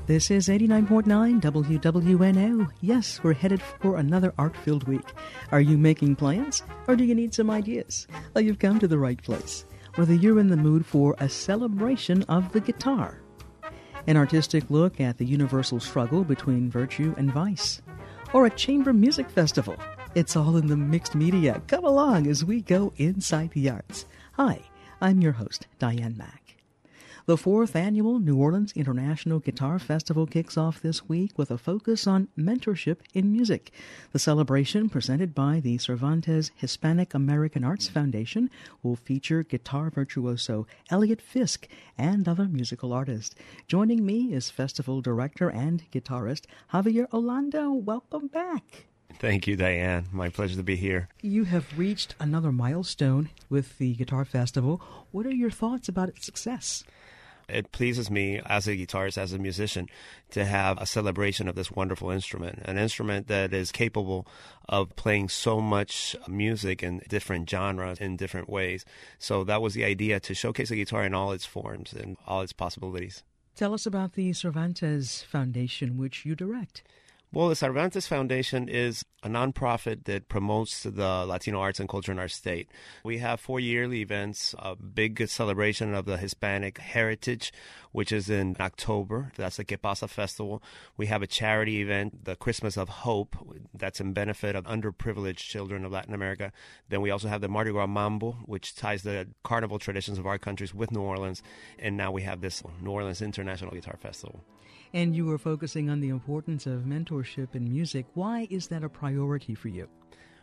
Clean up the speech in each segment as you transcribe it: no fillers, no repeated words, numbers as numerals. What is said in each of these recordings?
This is 89.9 WWNO. Yes, we're headed for another art-filled week. Are you making plans, or do you need some ideas? Well, you've come to the right place. Whether you're in the mood for a celebration of the guitar, an artistic look at the universal struggle between virtue and vice, or a chamber music festival, it's all in the mixed media. Come along as we go inside the arts. Hi, I'm your host, Diane Mack. The 4th Annual New Orleans International Guitar Festival kicks off this week with a focus on mentorship in music. The celebration, presented by the Cervantes Hispanic American Arts Foundation, will feature guitar virtuoso Elliot Fisk and other musical artists. Joining me is festival director and guitarist Javier Orlando. Welcome back. Thank you, Diane. My pleasure to be here. You have reached another milestone with the Guitar Festival. What are your thoughts about its success? It pleases me as a guitarist, as a musician, to have a celebration of this wonderful instrument, an instrument that is capable of playing so much music in different genres in different ways. So that was the idea, to showcase the guitar in all its forms and all its possibilities. Tell us about the Cervantes Foundation, which you direct. Well, the Cervantes Foundation is a nonprofit that promotes the Latino arts and culture in our state. We have 4 yearly events, a big celebration of the Hispanic heritage, which is in October. That's the Que Pasa Festival. We have a charity event, the Christmas of Hope, that's in benefit of underprivileged children of Latin America. Then we also have the Mardi Gras Mambo, which ties the carnival traditions of our countries with New Orleans. And now we have this New Orleans International Guitar Festival. And you were focusing on the importance of mentorship in music. Why is that a priority for you?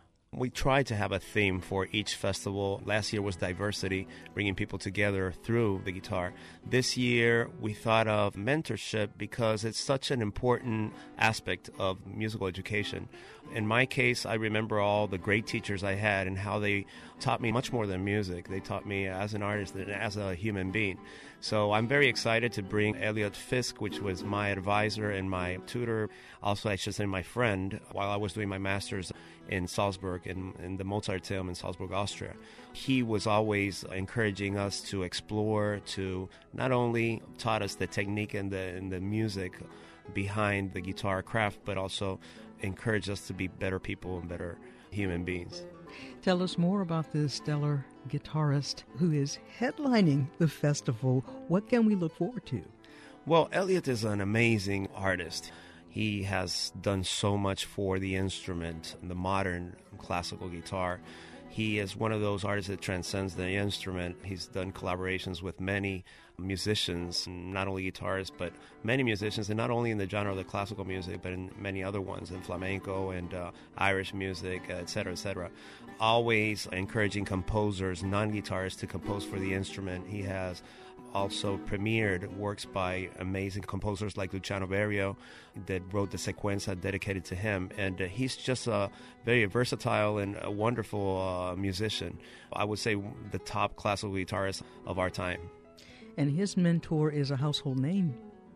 We try to have a theme for each festival. Last year was diversity, bringing people together through the guitar. This year, we thought of mentorship because it's such an important aspect of musical education. In my case, I remember all the great teachers I had and how they taught me much more than music. They taught me as an artist and as a human being. So I'm very excited to bring Elliot Fisk, which was my advisor and my tutor, also I should say my friend, while I was doing my master's in Salzburg, in the Mozarteum in Salzburg, Austria. He was always encouraging us to explore, to not only taught us the technique and the music behind the guitar craft, but also encouraged us to be better people and better human beings. Tell us more about this stellar guitarist who is headlining the festival. What can we look forward to? Well, Elliot is an amazing artist. He has done so much for the instrument, the modern classical guitar. He is one of those artists that transcends the instrument. He's done collaborations with many musicians, not only guitarists, but many musicians, and not only in the genre of the classical music, but in many other ones, in flamenco and Irish music, et cetera, always encouraging composers, non-guitarists, to compose for the instrument. He has also premiered works by amazing composers like Luciano Berio that wrote the sequenza dedicated to him. And he's just a very versatile and a wonderful musician. I would say the top classical guitarist of our time. And his mentor is a household name.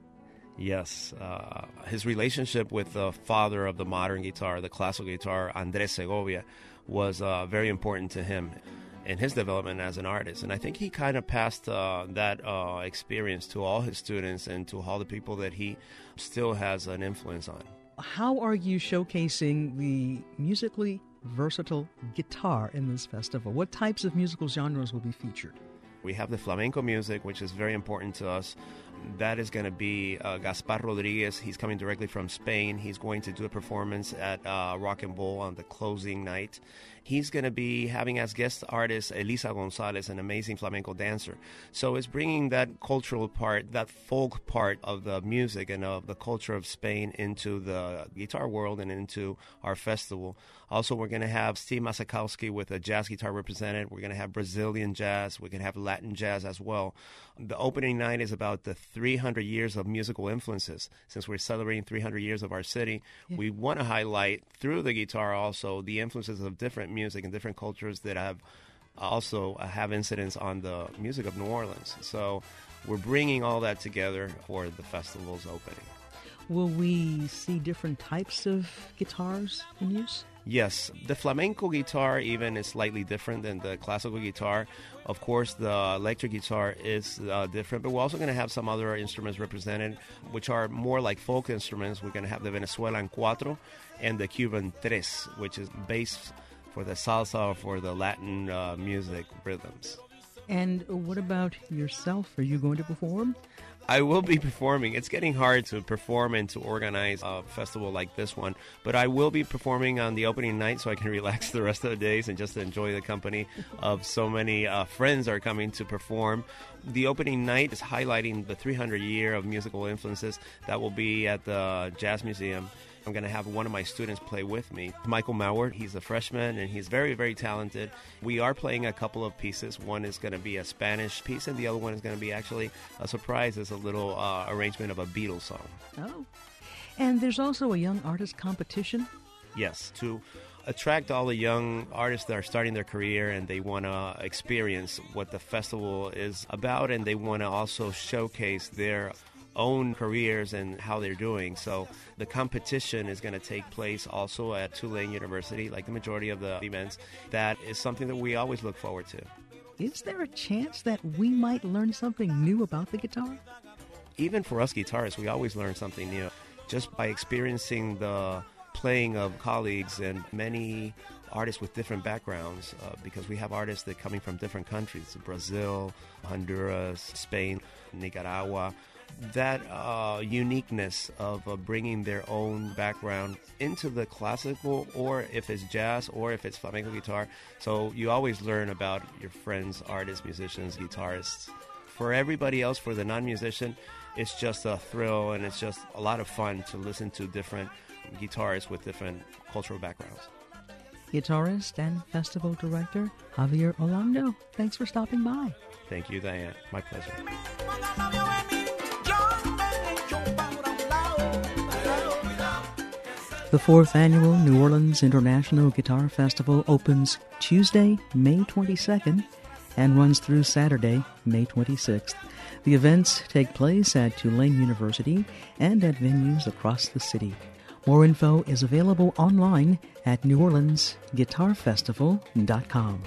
Yes. His relationship with the father of the modern guitar, the classical guitar, Andres Segovia, was very important to him in his development as an artist. And I think he kind of passed that experience to all his students and to all the people that he still has an influence on. How are you showcasing the musically versatile guitar in this festival? What types of musical genres will be featured? We have the flamenco music, which is very important to us. That is going to be Gaspar Rodriguez. He's coming directly from Spain. He's going to do a performance at Rock and Bull on the closing night. He's going to be having as guest artist Elisa Gonzalez, an amazing flamenco dancer. So it's bringing that cultural part, that folk part of the music and of the culture of Spain into the guitar world and into our festival. Also, we're going to have Steve Masakowski with a jazz guitar represented. We're going to have Brazilian jazz. We're going to have Latin jazz as well. The opening night is about the 300 years of musical influences. Since we're celebrating 300 years of our city, we want to highlight through the guitar also the influences of different music and different cultures that have incidence on the music of New Orleans. So we're bringing all that together for the festival's opening. Will we see different types of guitars in use? Yes, the flamenco guitar even is slightly different than the classical guitar. Of course, the electric guitar is different, but we're also going to have some other instruments represented, which are more like folk instruments. We're going to have the Venezuelan cuatro and the Cuban tres, which is bass for the salsa or for the Latin music rhythms. And what about yourself? Are you going to perform? I will be performing. It's getting hard to perform and to organize a festival like this one, but I will be performing on the opening night so I can relax the rest of the days and just enjoy the company of so many friends are coming to perform. The opening night is highlighting the 300 year of musical influences that will be at the Jazz Museum. I'm going to have one of my students play with me, Michael Mauer. He's a freshman, and he's very, very talented. We are playing a couple of pieces. One is going to be a Spanish piece, and the other one is going to be actually a surprise. It's a little arrangement of a Beatles song. Oh. And there's also a young artist competition? Yes, to attract all the young artists that are starting their career and they want to experience what the festival is about, and they want to also showcase their own careers and how they're doing. So the competition is going to take place also at Tulane University, like the majority of the events. That is something that we always look forward to. Is there a chance that we might learn something new about the guitar? Even for us guitarists, we always learn something new. Just by experiencing the playing of colleagues and many artists with different backgrounds, because we have artists that are coming from different countries, Brazil, Honduras, Spain, Nicaragua. That uniqueness of bringing their own background into the classical, or if it's jazz, or if it's flamenco guitar. So you always learn about your friends, artists, musicians, guitarists. For everybody else, for the non-musician, it's just a thrill, and it's just a lot of fun to listen to different guitarists with different cultural backgrounds. Guitarist and festival director Javier Orlando, thanks for stopping by. Thank you, Diane. My pleasure. The 4th Annual New Orleans International Guitar Festival opens Tuesday, May 22nd, and runs through Saturday, May 26th. The events take place at Tulane University and at venues across the city. More info is available online at neworleansguitarfestival.com.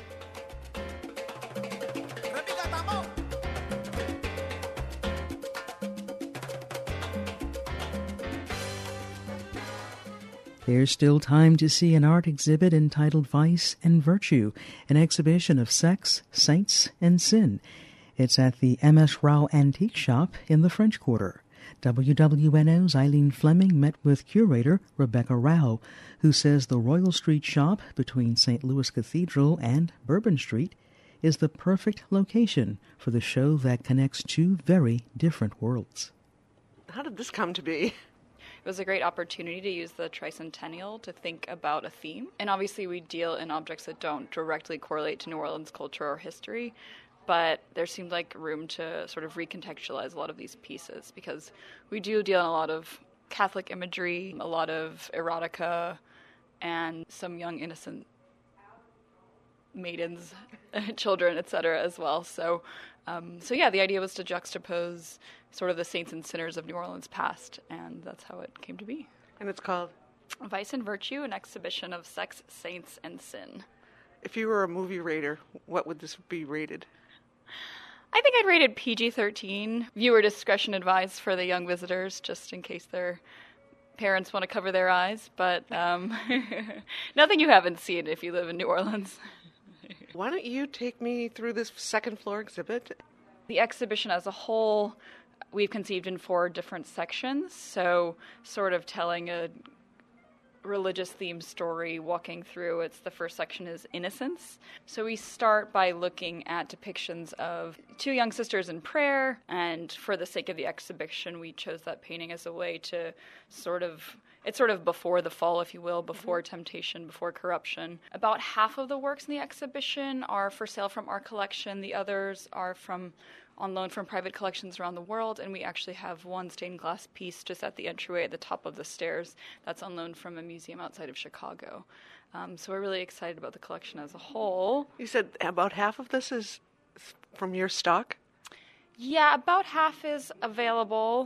There's still time to see an art exhibit entitled Vice and Virtue, an exhibition of sex, saints, and sin. It's at the M.S. Rao Antique Shop in the French Quarter. WWNO's Eileen Fleming met with curator Rebecca Rao, who says the Royal Street shop between St. Louis Cathedral and Bourbon Street is the perfect location for the show that connects two very different worlds. How did this come to be? It was a great opportunity to use the tricentennial to think about a theme. And obviously we deal in objects that don't directly correlate to New Orleans culture or history, but there seemed like room to sort of recontextualize a lot of these pieces, because we do deal in a lot of Catholic imagery, a lot of erotica, and some young innocent maidens, children, etc. as well. So yeah, the idea was to juxtapose sort of the saints and sinners of New Orleans past, and that's how it came to be. And it's called Vice and Virtue, an exhibition of sex, saints, and sin. If you were a movie rater, what would this be rated? I think I'd rate it PG-13. Viewer discretion advised for the young visitors, just in case their parents want to cover their eyes, but nothing you haven't seen if you live in New Orleans. Why don't you take me through this second floor exhibit? The exhibition as a whole, we've conceived in 4 different sections, so sort of telling a religious themed story walking through. It's the first section is innocence. So we start by looking at depictions of 2 young sisters in prayer, and for the sake of the exhibition we chose that painting as a way to it's sort of before the fall, if you will, before temptation, before corruption. About half of the works in the exhibition are for sale from our collection. The others are on loan from private collections around the world, and we actually have one stained glass piece just at the entryway at the top of the stairs that's on loan from a museum outside of Chicago. So we're really excited about the collection as a whole. You said about half of this is from your stock? Yeah, about half is available.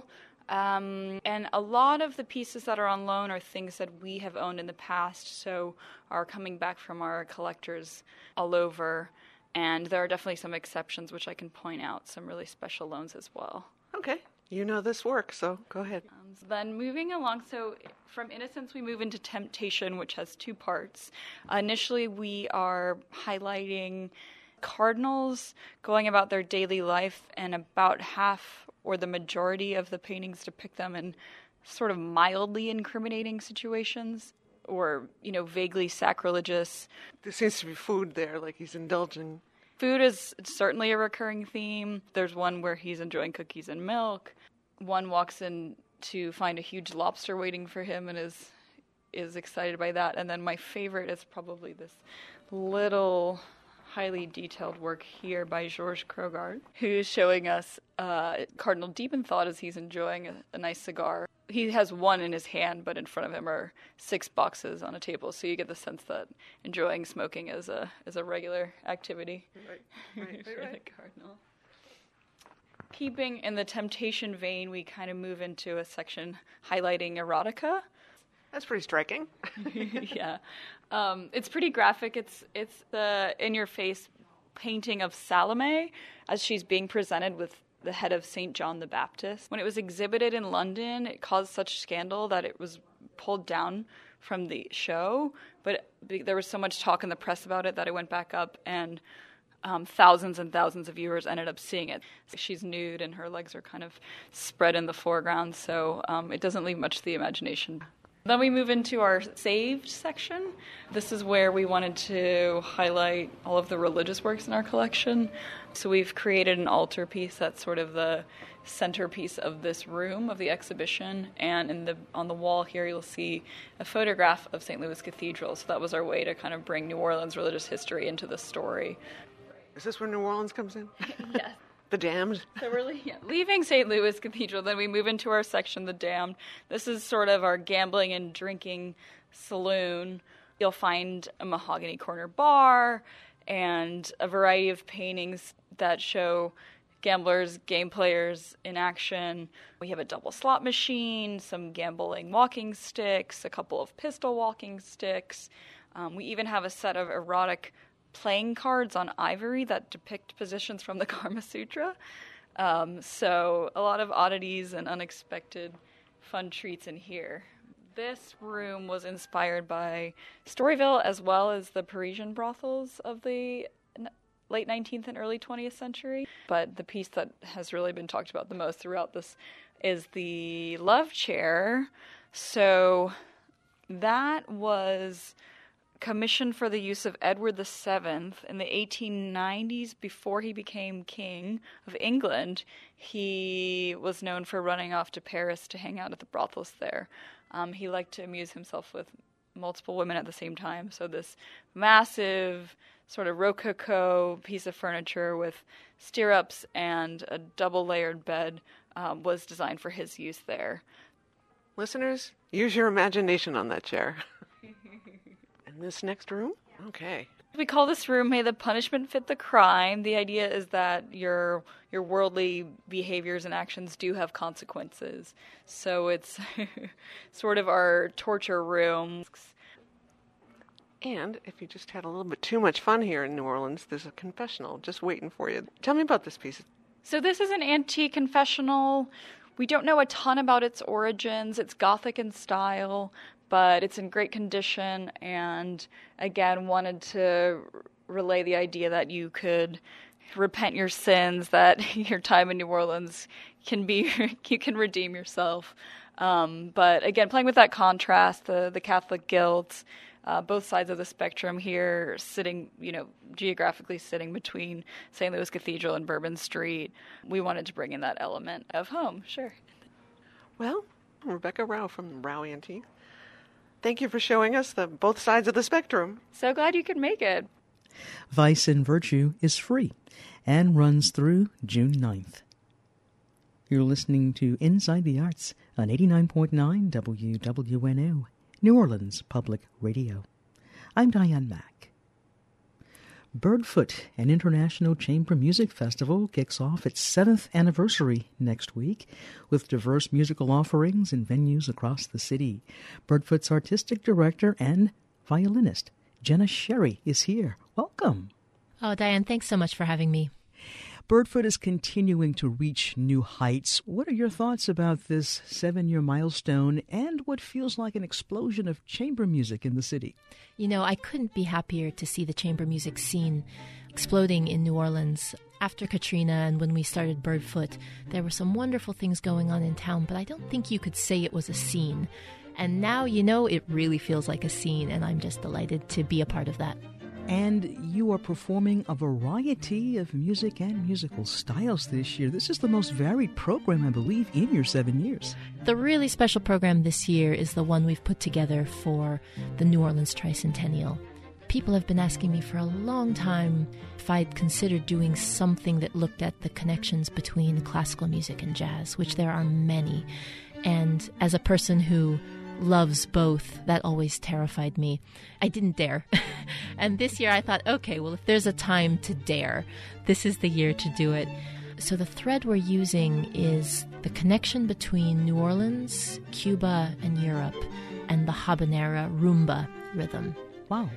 And a lot of the pieces that are on loan are things that we have owned in the past, so are coming back from our collectors all over. And there are definitely some exceptions, which I can point out, some really special loans as well. Okay. You know this work, so go ahead. Then moving along, so from Innocence we move into Temptation, which has two parts. Initially we are highlighting cardinals going about their daily life, and about half or the majority of the paintings depict them in sort of mildly incriminating situations or, vaguely sacrilegious. There seems to be food there, like he's indulging. Food is certainly a recurring theme. There's one where he's enjoying cookies and milk. One walks in to find a huge lobster waiting for him and is excited by that. And then my favorite is probably this little highly detailed work here by Georges Krogard, who's showing us Cardinal deep in thought as he's enjoying a nice cigar. He has one in his hand, but in front of him are 6 boxes on a table, so you get the sense that enjoying smoking is a regular activity. Right. For the Cardinal. Keeping in the Temptation vein, we kind of move into a section highlighting erotica. That's pretty striking. Yeah. It's pretty graphic. It's the in-your-face painting of Salome as she's being presented with the head of St. John the Baptist. When it was exhibited in London, it caused such scandal that it was pulled down from the show, but there was so much talk in the press about it that it went back up, and thousands and thousands of viewers ended up seeing it. She's nude and her legs are kind of spread in the foreground, so it doesn't leave much to the imagination. Then we move into our saved section. This is where we wanted to highlight all of the religious works in our collection. So we've created an altarpiece that's sort of the centerpiece of this room of the exhibition. And on the wall here you'll see a photograph of St. Louis Cathedral. So that was our way to kind of bring New Orleans religious history into the story. Is this where New Orleans comes in? Yes. The Damned. So we're leaving St. Louis Cathedral, then we move into our section, The Damned. This is sort of our gambling and drinking saloon. You'll find a mahogany corner bar and a variety of paintings that show gamblers, game players in action. We have a double slot machine, some gambling walking sticks, a couple of pistol walking sticks. We even have a set of erotic playing cards on ivory that depict positions from the Kama Sutra. So a lot of oddities and unexpected fun treats in here. This room was inspired by Storyville as well as the Parisian brothels of the late 19th and early 20th century. But the piece that has really been talked about the most throughout this is the love chair. So that was commissioned for the use of Edward VII in the 1890s before he became king of England. He was known for running off to Paris to hang out at the brothels there. He liked to amuse himself with multiple women at the same time. So this massive sort of rococo piece of furniture with stirrups and a double-layered bed was designed for his use there. Listeners, use your imagination on that chair. In this next room? Okay. We call this room May the Punishment Fit the Crime. The idea is that your worldly behaviors and actions do have consequences. So it's sort of our torture room. And if you just had a little bit too much fun here in New Orleans, there's a confessional just waiting for you. Tell me about this piece. So this is an antique confessional. We don't know a ton about its origins. It's Gothic in style, but it's in great condition, and again wanted to relay the idea that you could repent your sins, that your time in New Orleans you can redeem yourself. But again, playing with that contrast, the Catholic guilt, both sides of the spectrum here, sitting, geographically sitting between St. Louis Cathedral and Bourbon Street. We wanted to bring in that element of home, sure. Well, Rebecca Rao from Rao Antique. Thank you for showing us both sides of the spectrum. So glad you could make it. Vice and Virtue is free and runs through June 9th. You're listening to Inside the Arts on 89.9 WWNO, New Orleans Public Radio. I'm Diane Mack. Birdfoot, an international chamber music festival, kicks off its 7th anniversary next week with diverse musical offerings in venues across the city. Birdfoot's artistic director and violinist, Jenna Sherry, is here. Welcome. Oh, Diane, thanks so much for having me. Birdfoot is continuing to reach new heights. What are your thoughts about this 7-year milestone and what feels like an explosion of chamber music in the city? You know, I couldn't be happier to see the chamber music scene exploding in New Orleans. After Katrina and when we started Birdfoot, there were some wonderful things going on in town, but I don't think you could say it was a scene. And now, you know, it really feels like a scene, and I'm just delighted to be a part of that. And you are performing a variety of music and musical styles this year. This is the most varied program, I believe, in your 7 years. The really special program this year is the one we've put together for the New Orleans Tricentennial. People have been asking me for a long time if I'd considered doing something that looked at the connections between classical music and jazz, which there are many. And as a person who loves both, that always terrified me. I didn't dare. And this year I thought, okay, well, if there's a time to dare, this is the year to do it. So the thread we're using is the connection between New Orleans, Cuba, and Europe, and the habanera rumba rhythm. Wow.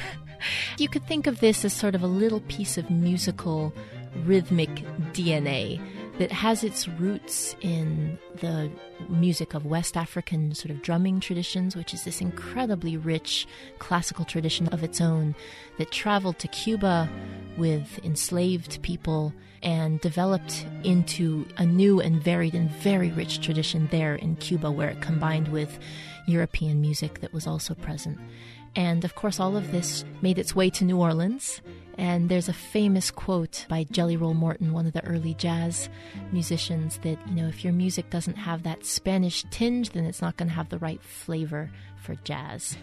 You could think of this as sort of a little piece of musical, rhythmic DNA that has its roots in the music of West African sort of drumming traditions, which is this incredibly rich classical tradition of its own that traveled to Cuba with enslaved people and developed into a new and varied and very rich tradition there in Cuba, where it combined with European music that was also present. And of course, all of this made its way to New Orleans. And there's a famous quote by Jelly Roll Morton, one of the early jazz musicians, that, you know, if your music doesn't have that Spanish tinge, then it's not going to have the right flavor for jazz.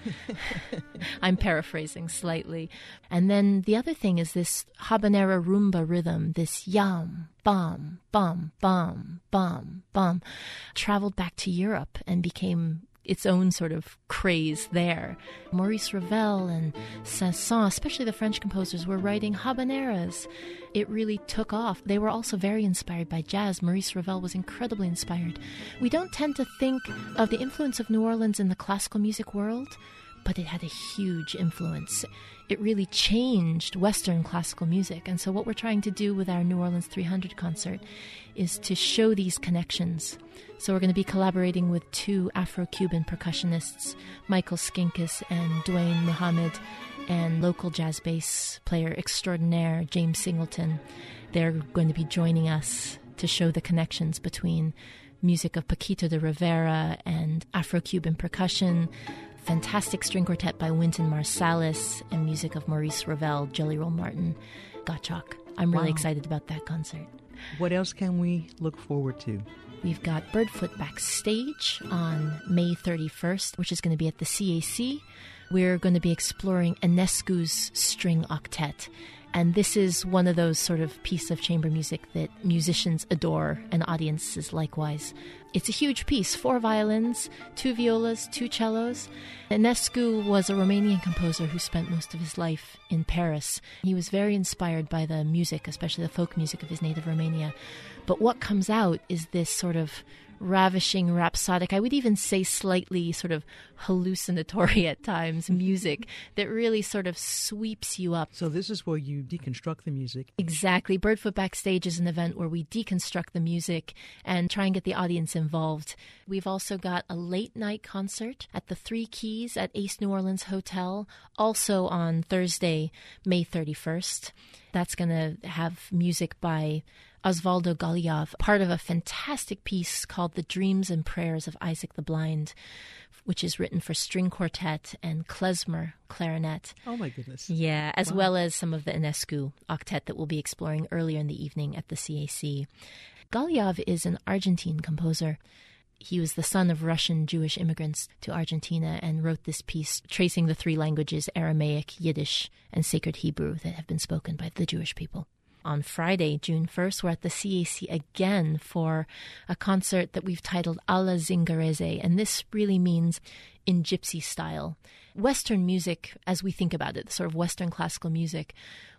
I'm paraphrasing slightly. And then the other thing is this habanera rumba rhythm, this yam, bam, bam, bam, bam, bam, traveled back to Europe and became its own sort of craze there. Maurice Ravel and Saint-Saëns, especially the French composers, were writing habaneras. It really took off. They were also very inspired by jazz. Maurice Ravel was incredibly inspired. We don't tend to think of the influence of New Orleans in the classical music world, but it had a huge influence. It really changed Western classical music. And so what we're trying to do with our New Orleans 300 concert is to show these connections. So we're going to be collaborating with 2 Afro-Cuban percussionists, Michael Skinkis and Dwayne Muhammad, and local jazz bass player extraordinaire James Singleton. They're going to be joining us to show the connections between music of Paquito de Rivera and Afro-Cuban percussion, fantastic string quartet by Wynton Marsalis, and music of Maurice Ravel, Jelly Roll Martin, Gottschalk. I'm really excited about that concert. What else can we look forward to? We've got Birdfoot backstage on May 31st, which is going to be at the CAC. We're going to be exploring Enescu's string octet. And this is one of those sort of piece of chamber music that musicians adore and audiences likewise. It's a huge piece, 4 violins, 2 violas, 2 cellos. Enescu was a Romanian composer who spent most of his life in Paris. He was very inspired by the music, especially the folk music of his native Romania. But what comes out is this sort of ravishing, rhapsodic, I would even say slightly sort of hallucinatory at times, music that really sort of sweeps you up. So this is where you deconstruct the music. Exactly. Birdfoot Backstage is an event where we deconstruct the music and try and get the audience involved. We've also got a late night concert at the 3 Keys at Ace New Orleans Hotel, also on Thursday, May 31st. That's going to have music by Osvaldo Galiav, part of a fantastic piece called The Dreams and Prayers of Isaac the Blind, which is written for string quartet and klezmer clarinet. Oh, my goodness. Yeah, as well as some of the Enescu octet that we'll be exploring earlier in the evening at the CAC. Galiav is an Argentine composer. He was the son of Russian Jewish immigrants to Argentina and wrote this piece tracing the 3 languages, Aramaic, Yiddish, and Sacred Hebrew, that have been spoken by the Jewish people. On Friday, June 1st, we're at the CAC again for a concert that we've titled Alla Zingarese, and this really means in gypsy style. Western music, as we think about it, sort of Western classical music,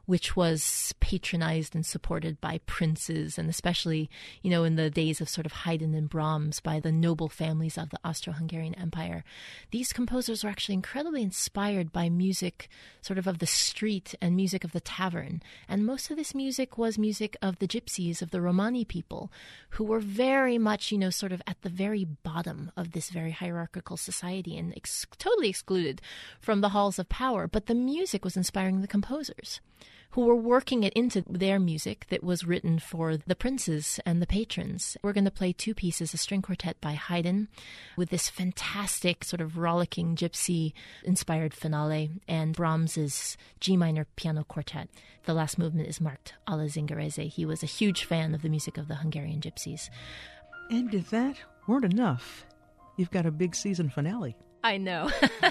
which was patronized and supported by princes, and especially, in the days of sort of Haydn and Brahms, by the noble families of the Austro-Hungarian Empire. These composers were actually incredibly inspired by music sort of the street and music of the tavern. And most of this music was music of the gypsies, of the Romani people, who were very much, sort of at the very bottom of this very hierarchical society and totally excluded from the halls of power. But the music was inspiring the composers, who were working it into their music that was written for the princes and the patrons. We're going to play two pieces, a string quartet by Haydn with this fantastic sort of rollicking gypsy-inspired finale, and Brahms's G minor piano quartet. The last movement is marked alla Zingarese. He was a huge fan of the music of the Hungarian gypsies. And if that weren't enough, you've got a big season finale. I know.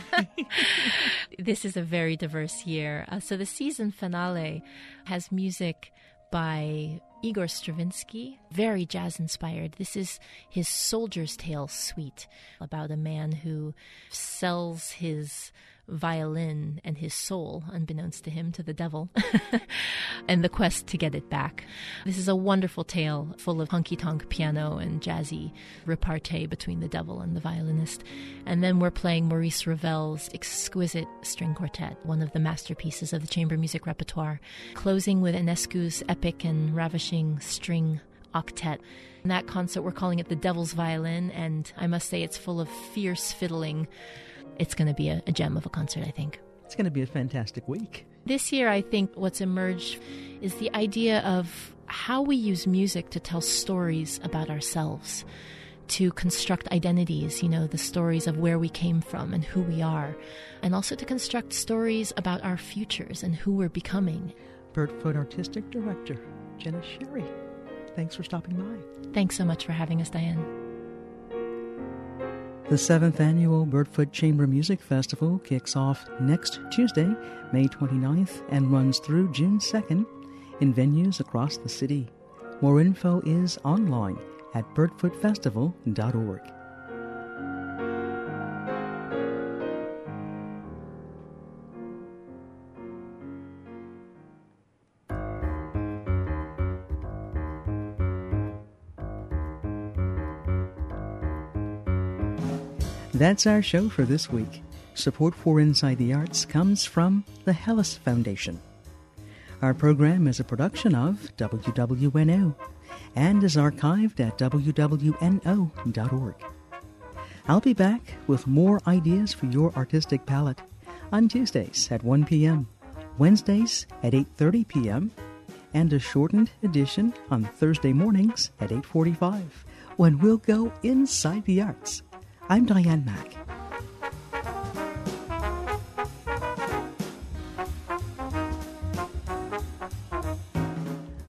This is a very diverse year. So the season finale has music by Igor Stravinsky, very jazz-inspired. This is his Soldier's Tale suite about a man who sells his violin and his soul, unbeknownst to him, to the devil, and the quest to get it back. This is a wonderful tale full of honky-tonk piano and jazzy repartee between the devil and the violinist. And then we're playing Maurice Ravel's exquisite string quartet, one of the masterpieces of the chamber music repertoire, closing with Enescu's epic and ravishing string octet. In that concert, we're calling it The Devil's Violin, and I must say it's full of fierce fiddling. It's going to be a gem of a concert, I think. It's going to be a fantastic week. This year, I think what's emerged is the idea of how we use music to tell stories about ourselves, to construct identities, the stories of where we came from and who we are, and also to construct stories about our futures and who we're becoming. Birdfoot Artistic Director, Jenna Sherry, thanks for stopping by. Thanks so much for having us, Diane. The 7th Annual Birdfoot Chamber Music Festival kicks off next Tuesday, May 29th, and runs through June 2nd in venues across the city. More info is online at birdfootfestival.org. That's our show for this week. Support for Inside the Arts comes from the Hellas Foundation. Our program is a production of WWNO and is archived at wwno.org. I'll be back with more ideas for your artistic palette on Tuesdays at 1 p.m., Wednesdays at 8:30 p.m., and a shortened edition on Thursday mornings at 8:45 when we'll go inside the arts. I'm Diane Mack.